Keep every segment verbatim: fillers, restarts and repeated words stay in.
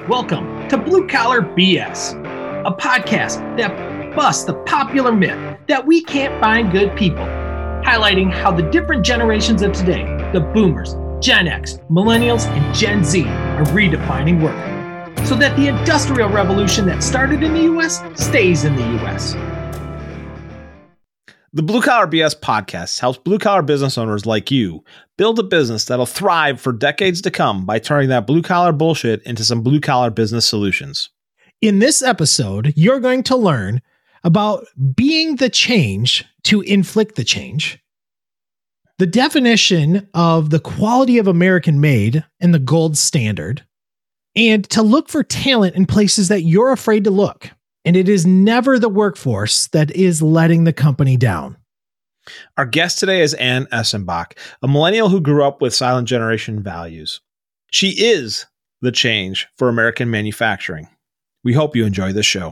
Welcome to Blue Collar B S, a podcast that busts the popular myth that we can't find good people, highlighting how the different generations of today, the boomers, Gen X, millennials, and Gen Z, are redefining work, so that the industrial revolution that started in the U S stays in the U S. The Blue Collar B S podcast helps blue-collar business owners like you build a business that'll thrive for decades to come by turning that blue-collar bullshit into some blue-collar business solutions. In this episode, you're going to learn about being the change to inflict the change, the definition of the quality of American made and the gold standard, and to look for talent in places that you're afraid to look. And it is never the workforce that is letting the company down. Our guest today is Ann Essenbach, a millennial who grew up with silent generation values. She is the change for American manufacturing. We hope you enjoy this show.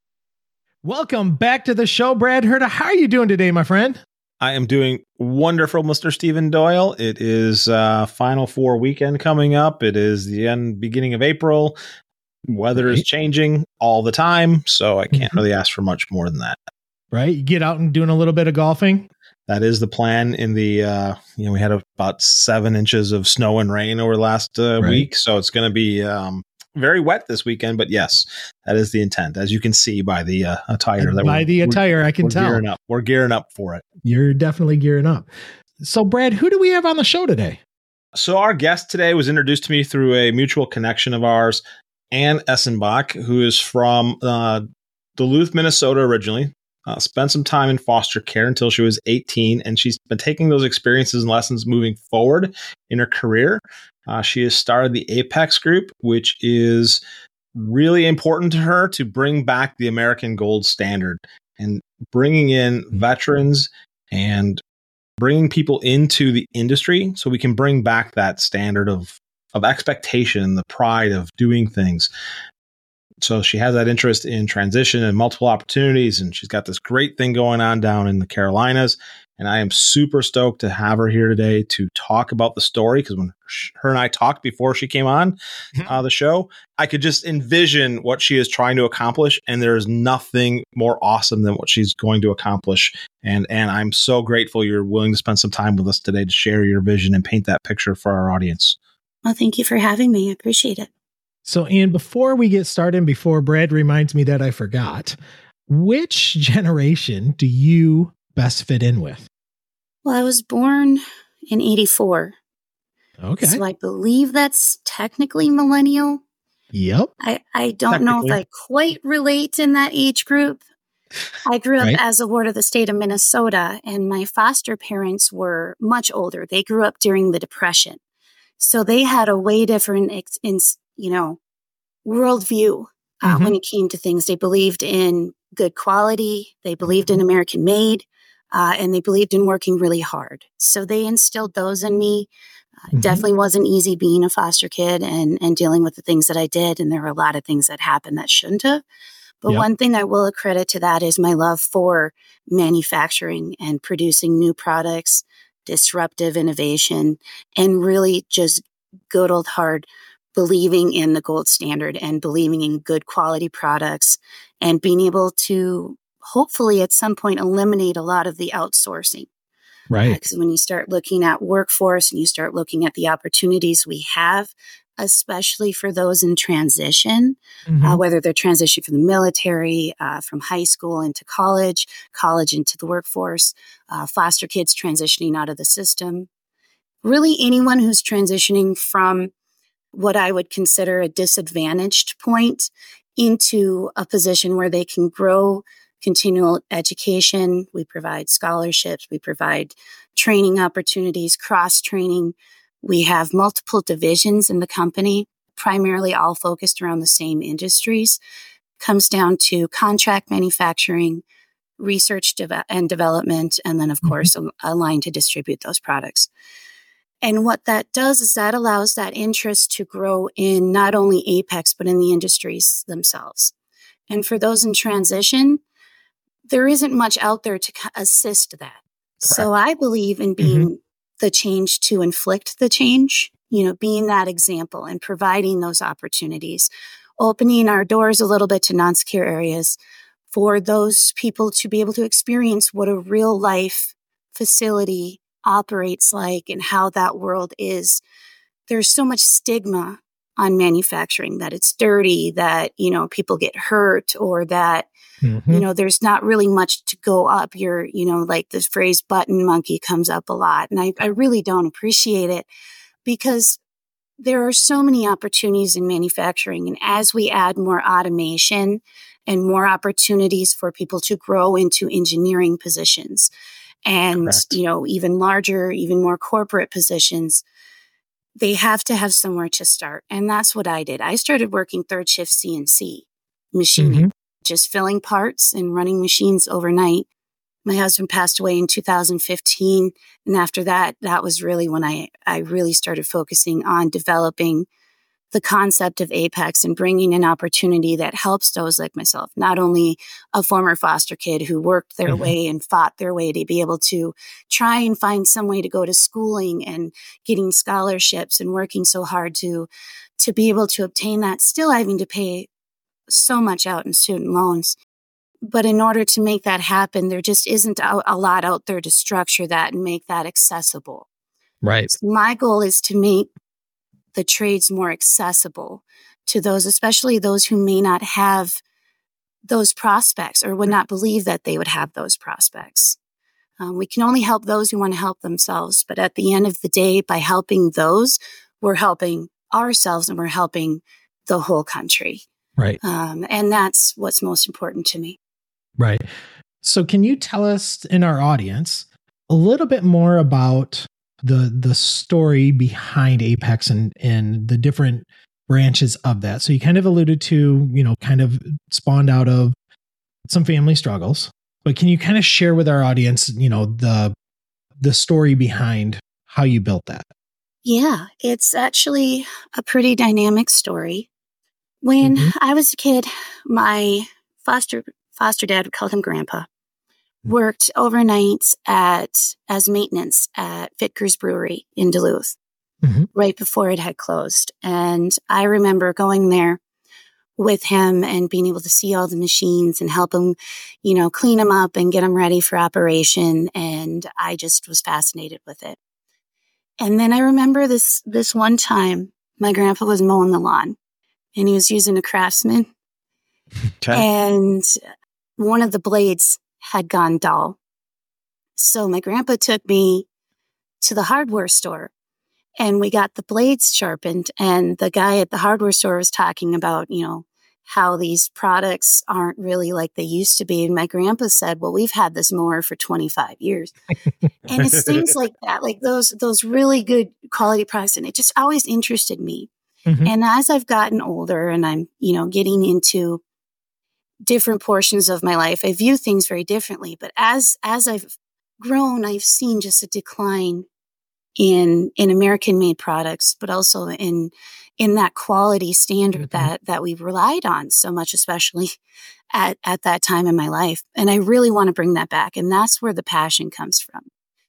Welcome back to the show, Brad Herta. How are you doing today, my friend? I am doing wonderful, Mister Stephen Doyle. It is uh, Final Four weekend coming up. It is the end, beginning of April. Weather right. is changing all the time, so I can't really ask for much more than that. Right? You get out and doing a little bit of golfing? That is the plan. In the, uh, you know, we had about seven inches of snow and rain over the last uh, right. week, so it's going to be um, very wet this weekend. But yes, that is the intent, as you can see by the uh, attire. That by the attire, I can we're tell. Gearing up. We're gearing up for it. You're definitely gearing up. So, Brad, who do we have on the show today? So our guest today was introduced to me through a mutual connection of ours, Ann Essenbach, who is from uh, Duluth, Minnesota originally, uh, spent some time in foster care until she was eighteen, and she's been taking those experiences and lessons moving forward in her career. Uh, she has started the Apex Group, which is really important to her to bring back the American gold standard and bringing in veterans and bringing people into the industry so we can bring back that standard of of expectation, the pride of doing things. So she has that interest in transition and multiple opportunities, and she's got this great thing going on down in the Carolinas. And I am super stoked to have her here today to talk about the story, because when her and I talked before she came on mm-hmm. uh, the show, I could just envision what she is trying to accomplish, and there is nothing more awesome than what she's going to accomplish. And and I'm so grateful you're willing to spend some time with us today to share your vision and paint that picture for our audience. Well, thank you for having me. I appreciate it. So, Ann, before we get started, before Brad reminds me that I forgot, which generation do you best fit in with? Well, I was born in eighty-four. Okay. So I believe that's technically millennial. Yep. I, I don't know if I quite relate in that age group. I grew up right. as a ward of the state of Minnesota, and my foster parents were much older. They grew up during the Depression. So they had a way different, in, you know, worldview uh, mm-hmm. when it came to things. They believed in good quality. They believed in American made, uh, and they believed in working really hard. So they instilled those in me. Uh, mm-hmm. Definitely wasn't easy being a foster kid and, and dealing with the things that I did. And there were a lot of things that happened that shouldn't have. But yep. one thing I will accredit to that is my love for manufacturing and producing new products, disruptive innovation, and really just good old hard believing in the gold standard and believing in good quality products and being able to hopefully at some point eliminate a lot of the outsourcing. Right. Because uh, when you start looking at workforce and you start looking at the opportunities we have, especially for those in transition, mm-hmm. uh, whether they're transitioning from the military, uh, from high school into college, college into the workforce, uh, foster kids transitioning out of the system. Really anyone who's transitioning from what I would consider a disadvantaged point into a position where they can grow, continual education. We provide scholarships. We provide training opportunities, cross-training. We have multiple divisions in the company, primarily all focused around the same industries. Comes down to contract manufacturing, research de- and development, and then, of mm-hmm. course, a, a line to distribute those products. And what that does is that allows that interest to grow in not only Apex, but in the industries themselves. And for those in transition, there isn't much out there to assist that. Correct. So I believe in being mm-hmm. the change to inflict the change you know, being that example and providing those opportunities, opening our doors a little bit to non-secure areas for those people to be able to experience what a real life facility operates like and how that world is. There's so much stigma on manufacturing, that it's dirty, that, you know, people get hurt, or that, mm-hmm. you know, there's not really much to go up. You're, you know, like the phrase button monkey comes up a lot. And I, I really don't appreciate it, because there are so many opportunities in manufacturing. And as we add more automation and more opportunities for people to grow into engineering positions and, Correct. you know, even larger, even more corporate positions, they have to have somewhere to start. And that's what I did. I started working third shift C N C machining, mm-hmm. just filling parts and running machines overnight. My husband passed away in two thousand fifteen. And after that, that was really when I, I really started focusing on developing the concept of Apex and bringing an opportunity that helps those like myself, not only a former foster kid who worked their mm-hmm. way and fought their way to be able to try and find some way to go to schooling and getting scholarships and working so hard to, to be able to obtain that, still having to pay so much out in student loans. But in order to make that happen, there just isn't a, a lot out there to structure that and make that accessible. Right. So my goal is to make the trades more accessible to those, especially those who may not have those prospects or would not believe that they would have those prospects. Um, we can only help those who want to help themselves. But at the end of the day, by helping those, we're helping ourselves and we're helping the whole country. Right. Um, and that's what's most important to me. Right. So can you tell us in our audience a little bit more about the the story behind Apex and, and the different branches of that? So you kind of alluded to, you know, kind of spawned out of some family struggles, but can you kind of share with our audience, you know, the the story behind how you built that? Yeah, it's actually a pretty dynamic story. When mm-hmm. I was a kid, my foster foster dad, we called him Grandpa, worked overnights at as maintenance at Fitker's Brewery in Duluth, mm-hmm. right before it had closed. And I remember going there with him and being able to see all the machines and help him, you know, clean them up and get them ready for operation. And I just was fascinated with it. And then I remember this this one time, my grandpa was mowing the lawn and he was using a Craftsman. Okay. And one of the blades had gone dull. So my grandpa took me to the hardware store and we got the blades sharpened. And the guy at the hardware store was talking about, you know, how these products aren't really like they used to be. And my grandpa said, well, we've had this mower for twenty-five years. And it's things like that, like those, those really good quality products. And it just always interested me. Mm-hmm. And as I've gotten older and I'm, you know, getting into different portions of my life, I view things very differently. But as as I've grown, I've seen just a decline in in American-made products, but also in in that quality standard mm-hmm. that that we've relied on so much, especially at at that time in my life. And I really want to bring that back, and that's where the passion comes from.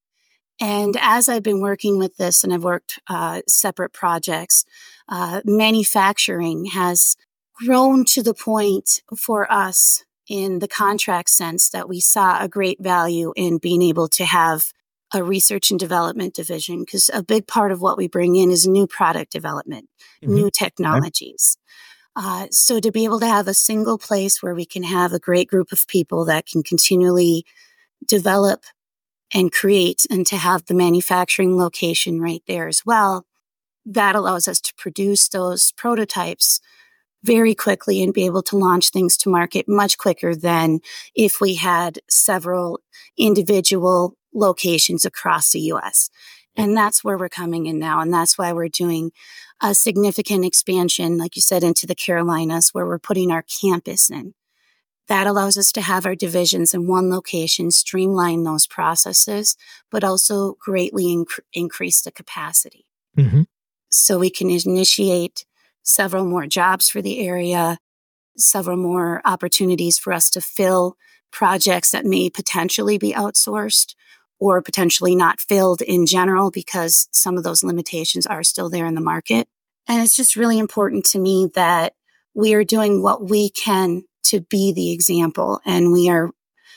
And as I've been working with this, and I've worked uh, separate projects, uh, manufacturing has grown to the point for us in the contract sense that we saw a great value in being able to have a research and development division, because a big part of what we bring in is new product development, mm-hmm. new technologies. Uh, so to be able to have a single place where we can have a great group of people that can continually develop and create, and to have the manufacturing location right there as well, that allows us to produce those prototypes very quickly and be able to launch things to market much quicker than if we had several individual locations across the U S. And that's where we're coming in now. And that's why we're doing a significant expansion, like you said, into the Carolinas, where we're putting our campus in. That allows us to have our divisions in one location, streamline those processes, but also greatly inc- increase the capacity. Mm-hmm. So we can initiate several more jobs for the area, several more opportunities for us to fill projects that may potentially be outsourced, or potentially not filled in general because some of those limitations are still there in the market. And it's just really important to me that we are doing what we can to be the example. And we are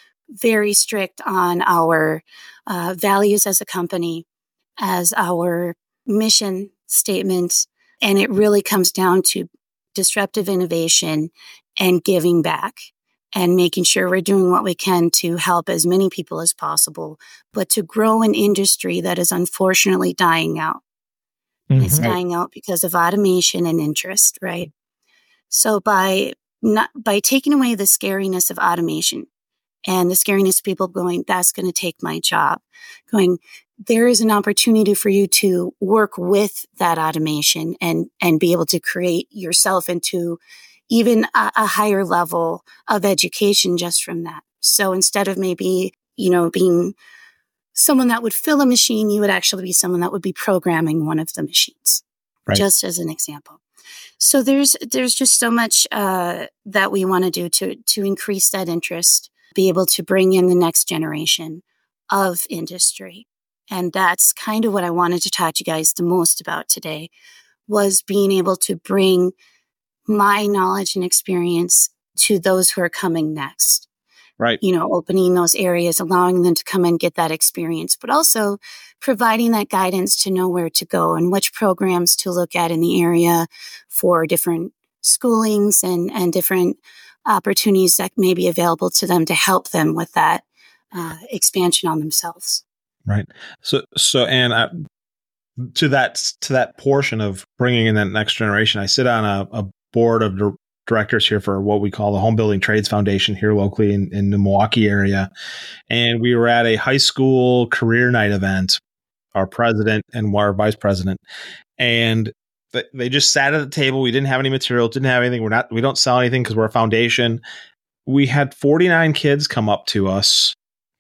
very strict on our uh, values as a company, as our mission statement. And it really comes down to disruptive innovation and giving back and making sure we're doing what we can to help as many people as possible, but to grow an industry that is unfortunately dying out. Mm-hmm. It's dying out because of automation and interest, right? So by not, by taking away the scariness of automation and the scariness of people going, that's going to take my job, going, there is an opportunity for you to work with that automation and, and be able to create yourself into even a, a higher level of education just from that. So instead of maybe, you know, being someone that would fill a machine, you would actually be someone that would be programming one of the machines, right. Just as an example. So there's there's just so much uh, that we want to do to to increase that interest, be able to bring in the next generation of industry. And that's kind of what I wanted to talk to you guys the most about today, was being able to bring my knowledge and experience to those who are coming next. Right. You know, opening those areas, allowing them to come and get that experience, but also providing that guidance to know where to go and which programs to look at in the area for different schoolings and, and different opportunities that may be available to them to help them with that uh, expansion on themselves. Right. So, so, and uh, to that, to that portion of bringing in that next generation, I sit on a, a board of di- directors here for what we call the Home Building Trades Foundation here locally in, in the Milwaukee area. And we were at a high school career night event, our president and our vice president, and th- they just sat at the table. We didn't have any material, didn't have anything. We're not, we don't sell anything because we're a foundation. We had forty-nine kids come up to us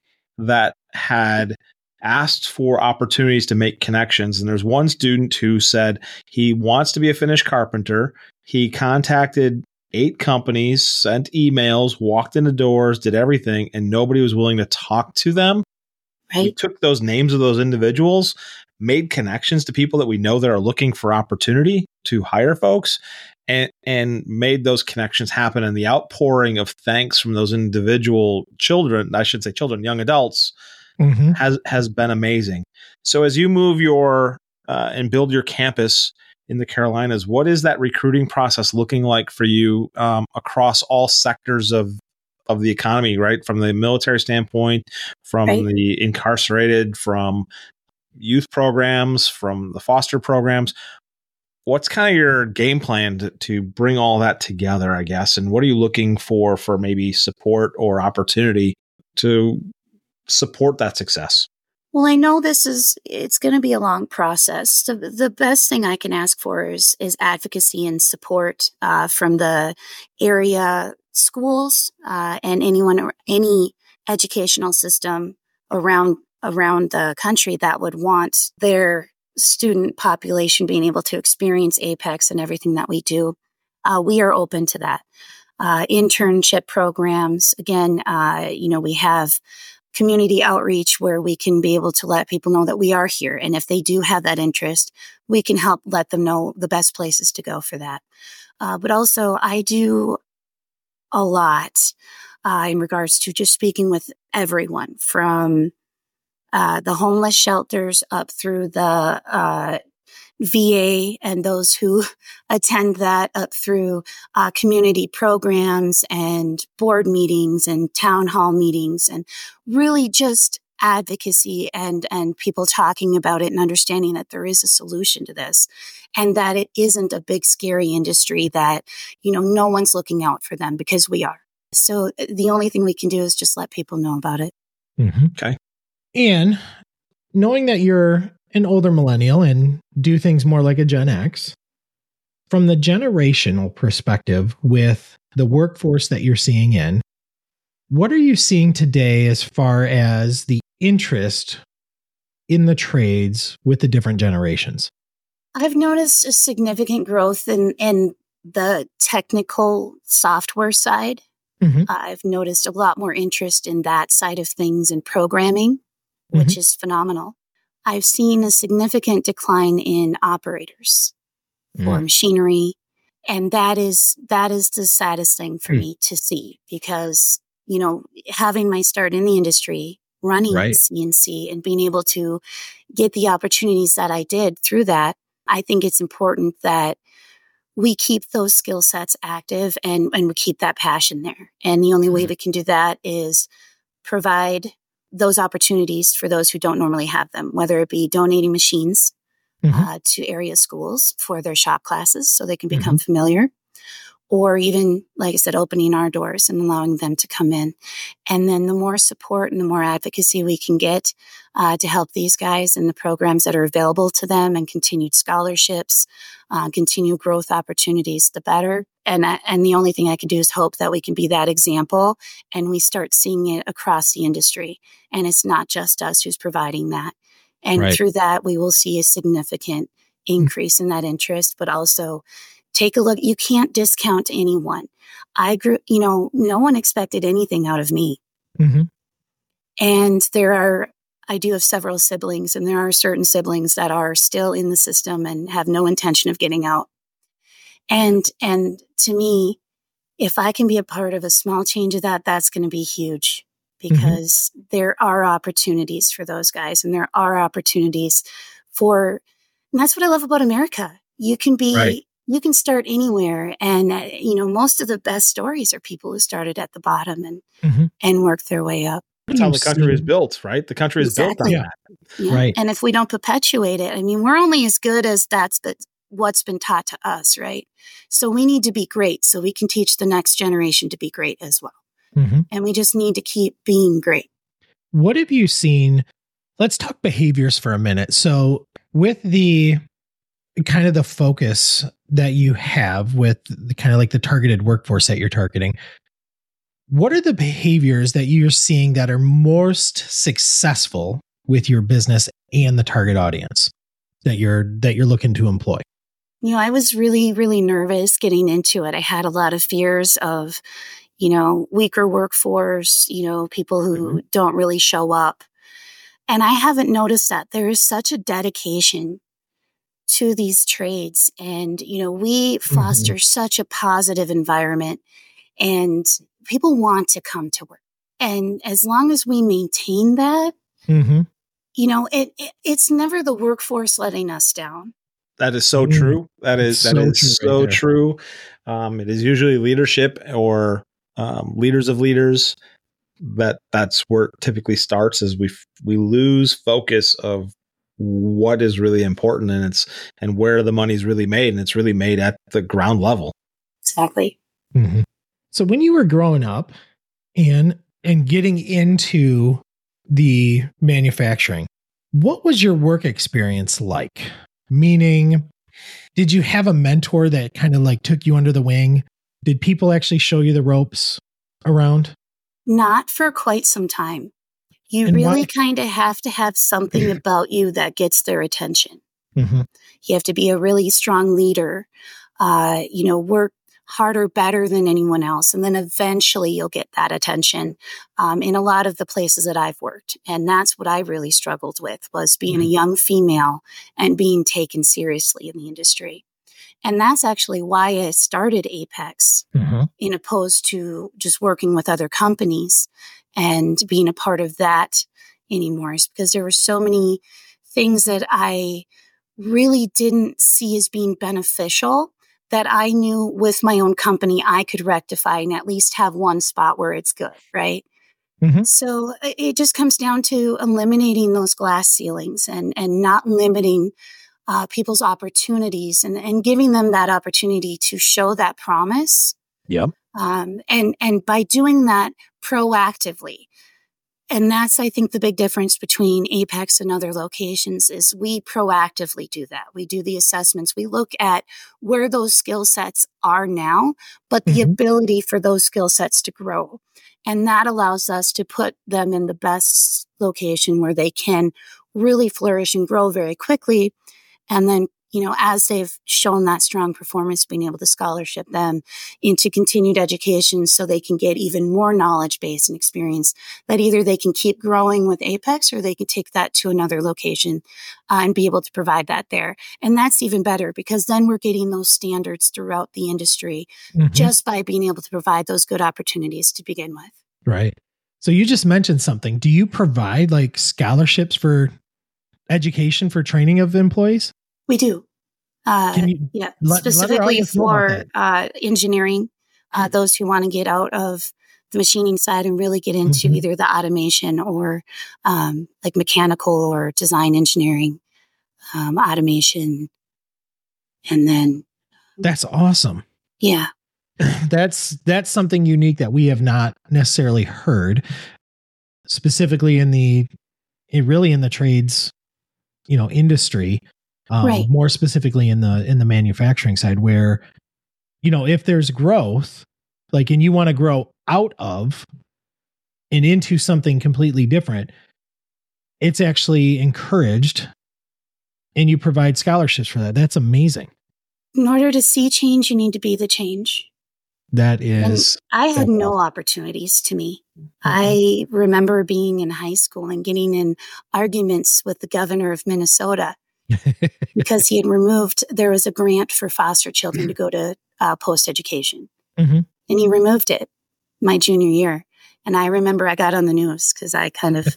that had asked for opportunities to make connections. And there's one student who said he wants to be a finished carpenter. He contacted eight companies, sent emails, walked into doors, did everything, and nobody was willing to talk to them. Right. We took those names of those individuals, made connections to people that we know that are looking for opportunity to hire folks, and, and made those connections happen. And the outpouring of thanks from those individual children, I should say children, young adults, mm-hmm. has, has been amazing. So as you move your uh, and build your campus in the Carolinas, what is that recruiting process looking like for you um, across all sectors of of the economy, right? From the military standpoint, from right. the incarcerated, from youth programs, from the foster programs. What's kind of your game plan to, to bring all that together, I guess? And what are you looking for for maybe support or opportunity to support that success? Well, I know this is, it's going to be a long process. So the best thing I can ask for is, is advocacy and support uh, from the area schools uh, and anyone or any educational system around around the country that would want their student population being able to experience Apex and everything that we do. Uh, we are open to that. Uh, internship programs, again, uh, you know, we have community outreach where we can be able to let people know that we are here. And if they do have that interest, we can help let them know the best places to go for that. Uh, but also I do a lot uh, in regards to just speaking with everyone from uh, the homeless shelters up through the uh, V A and those who attend that, up through uh, community programs and board meetings and town hall meetings, and really just advocacy and, and people talking about it and understanding that there is a solution to this and that it isn't a big, scary industry that, you know, no one's looking out for them, because we are. So the only thing we can do is just let people know about it. Mm-hmm. Okay. And knowing that you're an older millennial and do things more like a Gen X, from the generational perspective with the workforce that you're seeing in, what are you seeing today as far as the interest in the trades with the different generations? I've noticed a significant growth in, in the technical software side. Mm-hmm. I've noticed a lot more interest in that side of things and programming. which Mm-hmm. is phenomenal. I've seen a significant decline in operators for Mm. machinery. And that is, that is the saddest thing for Mm. me to see, because, you know, having my start in the industry, running Right. C N C and being able to get the opportunities that I did through that, I think it's important that we keep those skill sets active and, and we keep that passion there. And the only way we can do that is provide those opportunities for those who don't normally have them, whether it be donating machines Mm-hmm. uh, to area schools for their shop classes so they can become Mm-hmm. familiar, or even, like I said, opening our doors and allowing them to come in. And then the more support and the more advocacy we can get uh, to help these guys and the programs that are available to them and continued scholarships, uh, continued growth opportunities, the better. And, I, and the only thing I can do is hope that we can be that example and we start seeing it across the industry. And it's not just us who's providing that. And Right. through that, we will see a significant increase in that interest, but also take a look. You can't discount anyone. I grew, you know, no one expected anything out of me. Mm-hmm. And there are, I do have several siblings, and there are certain siblings that are still in the system and have no intention of getting out. And, and to me, if I can be a part of a small change of that, that's going to be huge, because mm-hmm. there are opportunities for those guys, and there are opportunities for, and that's what I love about America. You can be, right. You can start anywhere. And, uh, you know, most of the best stories are people who started at the bottom and, mm-hmm. and worked their way up. That's how the country is built, right? The country is Exactly. built on that. Yeah. Right. And if we don't perpetuate it, I mean, we're only as good as that's the, what's been taught to us, right? So we need to be great so we can teach the next generation to be great as well. Mm-hmm. And we just need to keep being great. What have you seen? Let's talk behaviors for a minute. So with the kind of the focus that you have with the kind of like the targeted workforce that you're targeting, what are the behaviors that you're seeing that are most successful with your business and the target audience that you're that you're looking to employ? You know, I was really, really nervous getting into it. I had a lot of fears of, you know, weaker workforce, you know, people who mm-hmm. don't really show up. And I haven't noticed that. There is such a dedication to these trades. And, you know, we foster mm-hmm. such a positive environment, and people want to come to work. And as long as we maintain that, mm-hmm. you know, it, it it's never the workforce letting us down. That is so true. That is, that so is true so right true. Um, it is usually leadership or um, leaders of leaders that that's where it typically starts, is we, we lose focus of what is really important, and it's, and where the money's really made. And it's really made at the ground level. Exactly. Mm-hmm. So when you were growing up and, and getting into the manufacturing, what was your work experience like? Meaning, did you have a mentor that kind of like took you under the wing? Did people actually show you the ropes around? Not for quite some time. You and really kind of have to have something about you that gets their attention. Mm-hmm. You have to be a really strong leader, uh, you know, work harder, better than anyone else. And then eventually you'll get that attention um, in a lot of the places that I've worked. And that's what I really struggled with, was being mm-hmm. a young female and being taken seriously in the industry. And that's actually why I started Apex, mm-hmm. in opposed to just working with other companies and being a part of that anymore, is because there were so many things that I really didn't see as being beneficial that I knew with my own company I could rectify and at least have one spot where it's good, right? Mm-hmm. So it just comes down to eliminating those glass ceilings and, and not limiting uh, people's opportunities and, and giving them that opportunity to show that promise. Yep. Um, and, and by doing that proactively. And that's, I think, the big difference between Apex and other locations is we proactively do that. We do the assessments. We look at where those skill sets are now, but the mm-hmm. ability for those skill sets to grow. And that allows us to put them in the best location where they can really flourish and grow very quickly. And then, you know, as they've shown that strong performance, being able to scholarship them into continued education so they can get even more knowledge base and experience that either they can keep growing with Apex or they can take that to another location uh, and be able to provide that there. And that's even better because then we're getting those standards throughout the industry mm-hmm. just by being able to provide those good opportunities to begin with. Right. So you just mentioned something. Do you provide like scholarships for education for training of employees? We do. Uh, you yeah, let, specifically let for uh, engineering, uh, those who want to get out of the machining side and really get into mm-hmm. either the automation or um, like mechanical or design engineering, um, automation. And then. That's awesome. Yeah. That's, that's something unique that we have not necessarily heard specifically in the, in really in the trades, you know, industry. Um, right. More specifically in the in the manufacturing side where, you know, if there's growth, like, and you want to grow out of and into something completely different, it's actually encouraged and you provide scholarships for that. That's amazing. In order to see change, you need to be the change. That is. And I had no opportunities to me. Mm-hmm. I remember being in high school and getting in arguments with the governor of Minnesota. Because he had removed, there was a grant for foster children to go to uh, post-education. Mm-hmm. And he removed it my junior year. And I remember I got on the news because I kind of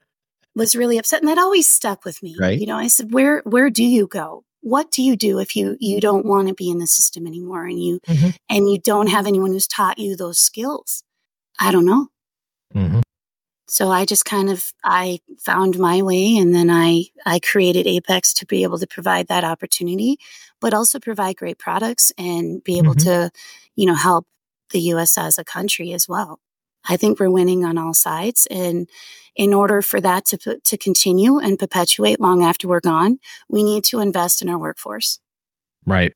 was really upset. And that always stuck with me. Right. You know, I said, where where do you go? What do you do if you, you don't want to be in the system anymore and you mm-hmm. and you don't have anyone who's taught you those skills? I don't know. Mm-hmm. So I just kind of, I found my way and then I, I created Apex to be able to provide that opportunity, but also provide great products and be able mm-hmm. to, you know, help the U S as a country as well. I think we're winning on all sides. And in order for that to, to continue and perpetuate long after we're gone, we need to invest in our workforce. Right.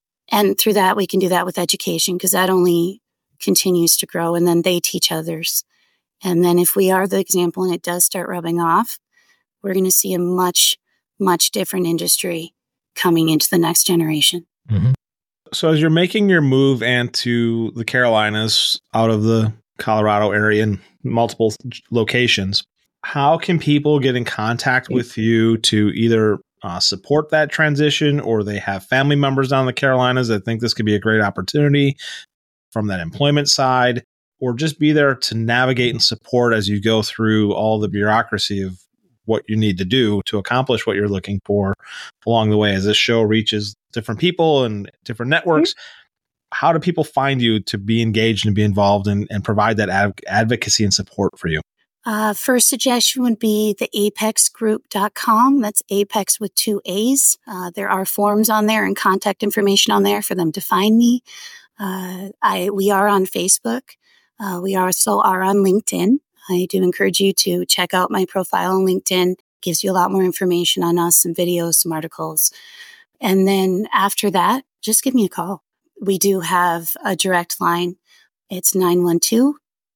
And through that, we can do that with education because that only continues to grow and then they teach others. And then if we are the example and it does start rubbing off, we're going to see a much, much different industry coming into the next generation. Mm-hmm. So as you're making your move into the Carolinas out of the Colorado area in multiple locations, how can people get in contact with you to either uh, support that transition or they have family members down in the Carolinas that think this could be a great opportunity from that employment side? Or just be there to navigate and support as you go through all the bureaucracy of what you need to do to accomplish what you're looking for along the way. As this show reaches different people and different networks, mm-hmm. how do people find you to be engaged and be involved and, and provide that ad- advocacy and support for you? Uh, first suggestion would be the apex group dot com. That's Apex with two A's. Uh, there are forms on there and contact information on there for them to find me. Uh, I we are on Facebook. Uh, we also are on LinkedIn. I do encourage you to check out my profile on LinkedIn. It gives you a lot more information on us, some videos, some articles. And then after that, just give me a call. We do have a direct line. It's nine one two,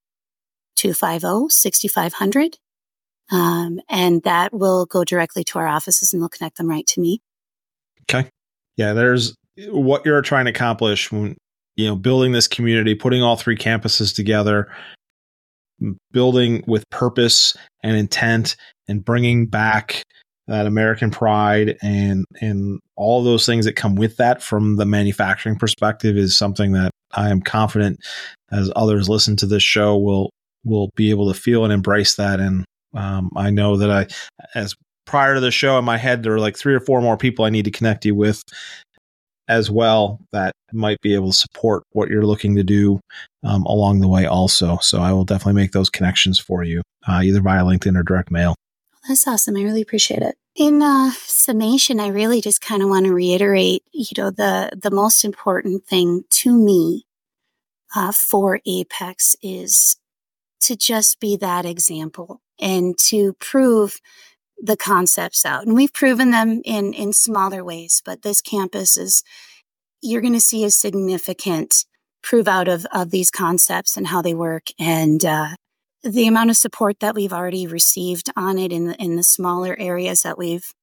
two five zero, six five zero zero. Um, and that will go directly to our offices and they'll connect them right to me. Okay. Yeah, there's what you're trying to accomplish when you know, building this community, putting all three campuses together, building with purpose and intent and bringing back that American pride and, and all those things that come with that from the manufacturing perspective is something that I am confident as others listen to this show will, will be able to feel and embrace that. And um, I know that I, as prior to the show in my head, there are like three or four more people I need to connect you with as well that might be able to support what you're looking to do um, along the way also. So I will definitely make those connections for you, uh, either via LinkedIn or direct mail. That's awesome. I really appreciate it. In uh, summation, I really just kind of want to reiterate, you know, the, the most important thing to me uh, for Apex is to just be that example and to prove the concepts out. And we've proven them in, in smaller ways, but this campus is, you're going to see a significant prove out of, of these concepts and how they work. And, uh, the amount of support that we've already received on it in the, in the smaller areas that we've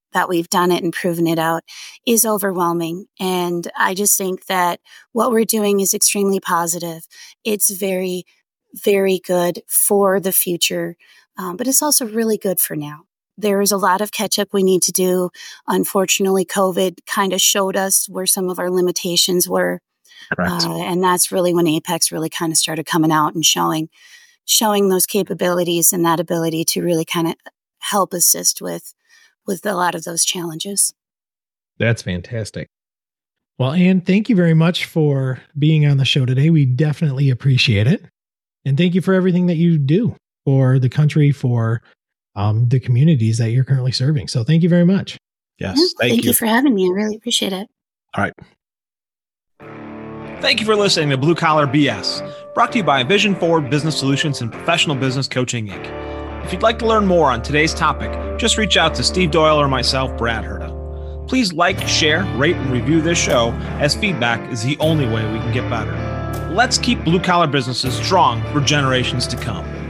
that we've done it and proven it out is overwhelming. And I just think that what we're doing is extremely positive. It's very, very good for the future, um, but it's also really good for now. There is a lot of catch up we need to do. Unfortunately, COVID kind of showed us where some of our limitations were. Uh, and that's really when Apex really kind of started coming out and showing, showing those capabilities and that ability to really kind of help assist with, with a lot of those challenges. That's fantastic. Well, Anne, thank you very much for being on the show today. We definitely appreciate it. And thank you for everything that you do for the country, for um, the communities that you're currently serving. So thank you very much. Yes. Yeah, thank, thank you. you for having me. I really appreciate it. All right. Thank you for listening to Blue Collar B S, brought to you by Vision Forward Business Solutions and Professional Business Coaching, Incorporated. If you'd like to learn more on today's topic, just reach out to Steve Doyle or myself, Brad Herda. Please like, share, rate, and review this show, as feedback is the only way we can get better. Let's keep blue collar businesses strong for generations to come.